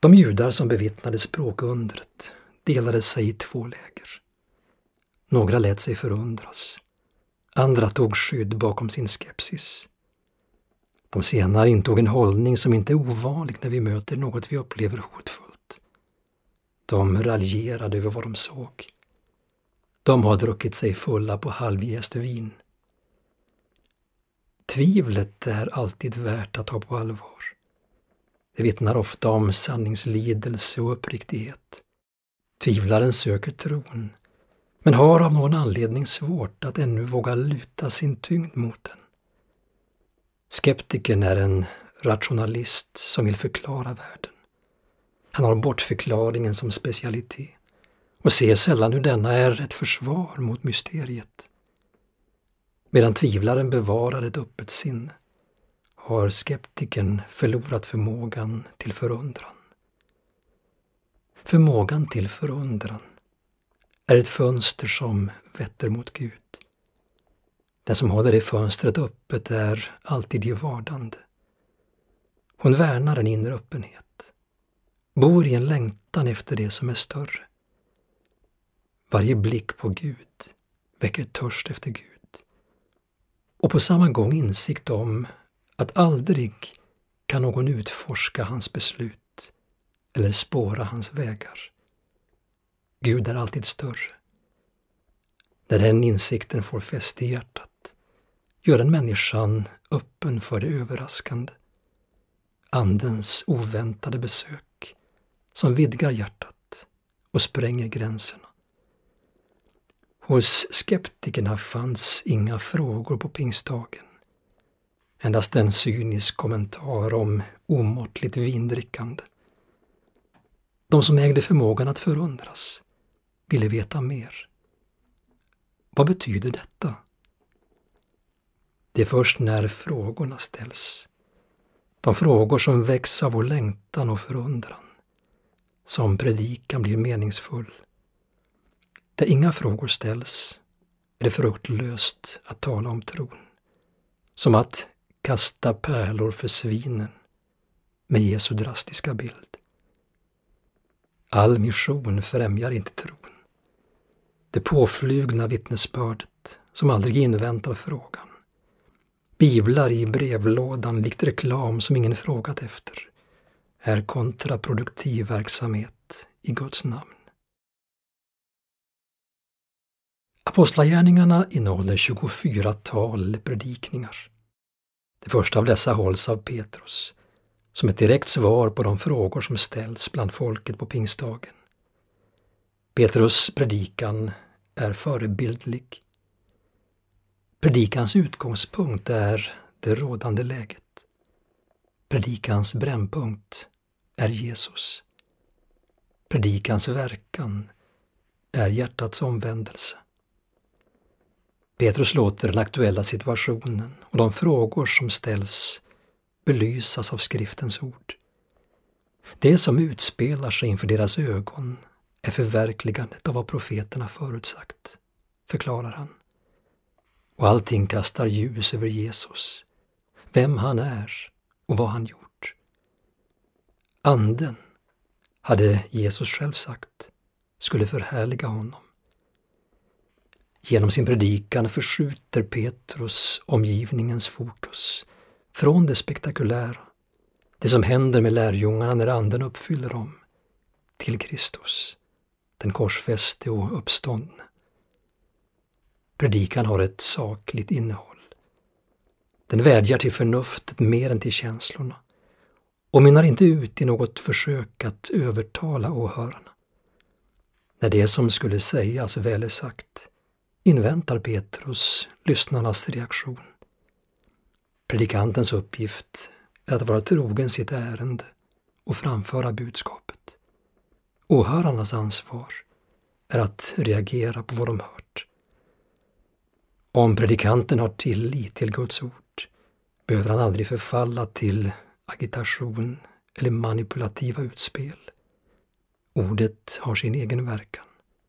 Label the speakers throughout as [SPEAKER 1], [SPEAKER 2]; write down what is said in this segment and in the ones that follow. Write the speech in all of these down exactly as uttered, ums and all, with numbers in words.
[SPEAKER 1] De judar som bevittnade språkundret delade sig i två läger. Några lät sig förundras. Andra tog skydd bakom sin skepsis. De senare intog en hållning som inte är ovanlig när vi möter något vi upplever hotfullt. De raljerade över vad de såg. De har druckit sig fulla på halvjäst vin. Tvivlet är alltid värt att ta på allvar. Det vittnar ofta om sanningslidelse och uppriktighet. Tvivlaren söker tron, men har av någon anledning svårt att ännu våga luta sin tyngd mot den. Skeptikern är en rationalist som vill förklara världen. Han har bortförklaringen som specialitet och ser sällan hur denna är ett försvar mot mysteriet. Medan tvivlaren bevarar ett öppet sinne har skeptikern förlorat förmågan till förundran. Förmågan till förundran är ett fönster som vetter mot Gud. Den som håller det fönstret öppet är alltid i vardande. Hon värnar en inre öppenhet, bor i en längtan efter det som är större. Varje blick på Gud väcker törst efter Gud och på samma gång insikt om att aldrig kan någon utforska hans beslut eller spåra hans vägar. Gud är alltid större. När den insikten får fäste i hjärtat gör en människan öppen för det överraskande. Andens oväntade besök som vidgar hjärtat och spränger gränserna. Hos skeptikerna fanns inga frågor på pingstdagen. Endast en cynisk kommentar om omåttligt vindrickande. De som ägde förmågan att förundras ville veta mer. Vad betyder detta? Det är först när frågorna ställs, de frågor som väcks av vår längtan och förundran, som predikan blir meningsfull. Där inga frågor ställs är det fruktlöst att tala om tron. Som att kasta pärlor för svinen med Jesu drastiska bild. All mission främjar inte tron. Det påflugna vittnesbördet som aldrig inväntar frågan. Biblar i brevlådan likt reklam som ingen frågat efter är kontraproduktiv verksamhet i Guds namn. Apostlagärningarna innehåller tjugofyra tal predikningar. Det första av dessa hålls av Petrus som ett direkt svar på de frågor som ställs bland folket på pingstdagen. Petrus predikan är förebildlig. Predikans utgångspunkt är det rådande läget. Predikans brännpunkt är Jesus. Predikans verkan är hjärtats omvändelse. Petrus låter den aktuella situationen och de frågor som ställs belysas av skriftens ord. Det som utspelar sig inför deras ögon är förverkligandet av vad profeterna förutsagt, förklarar han. Och allting kastar ljus över Jesus, vem han är och vad han gjort. Anden, hade Jesus själv sagt, skulle förhärliga honom. Genom sin predikan förskjuter Petrus omgivningens fokus från det spektakulära, det som händer med lärjungarna när anden uppfyller dem, till Kristus, den korsfäste och uppståndne. Predikan har ett sakligt innehåll. Den vädjar till förnuftet mer än till känslorna och mynnar inte ut i något försök att övertala åhörarna. När det som skulle sägas väl är sagt inväntar Petrus lyssnarnas reaktion. Predikantens uppgift är att vara trogen sitt ärende och framföra budskapet. Åhörarnas ansvar är att reagera på vad de hört. Om predikanten har tillit till Guds ord behöver han aldrig förfalla till agitation eller manipulativa utspel. Ordet har sin egen verkan.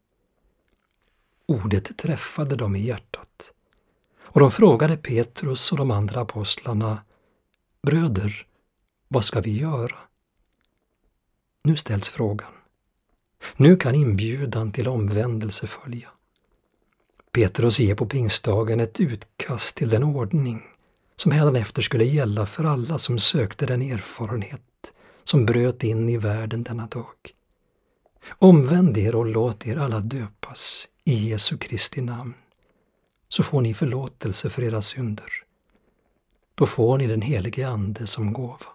[SPEAKER 1] Ordet träffade dem i hjärtat. Och de frågade Petrus och de andra apostlarna: Bröder, vad ska vi göra? Nu ställs frågan. Nu kan inbjudan till omvändelse följa. Petrus ger på pingstdagen ett utkast till den ordning som hädanefter skulle gälla för alla som sökte den erfarenhet som bröt in i världen denna dag. Omvänd er och låt er alla döpas i Jesu Kristi namn, så får ni förlåtelse för era synder. Då får ni den helige Ande som gåva.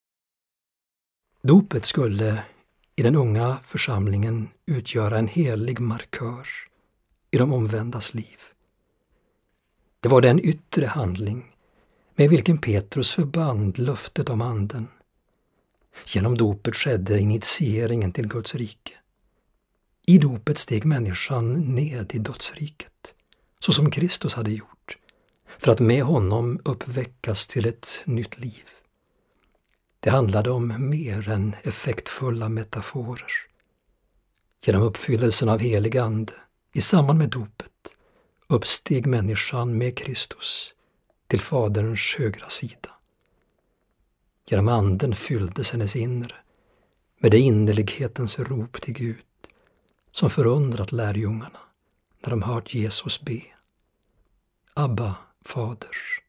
[SPEAKER 1] Dopet skulle i den unga församlingen utgöra en helig markör i de omvändas liv. Det var den yttre handling med vilken Petrus förband löftet om anden. Genom dopet skedde initieringen till Guds rike. I dopet steg människan ned i dödsriket, så som Kristus hade gjort, för att med honom uppväckas till ett nytt liv. Det handlade om mer än effektfulla metaforer. Genom uppfyllelsen av helig ande i samband med dopet uppsteg människan med Kristus till Faderns högra sida. Genom anden fylldes hennes inre med det innerlighetens rop till Gud som förundrat lärjungarna när de hört Jesus be. Abba, Fader.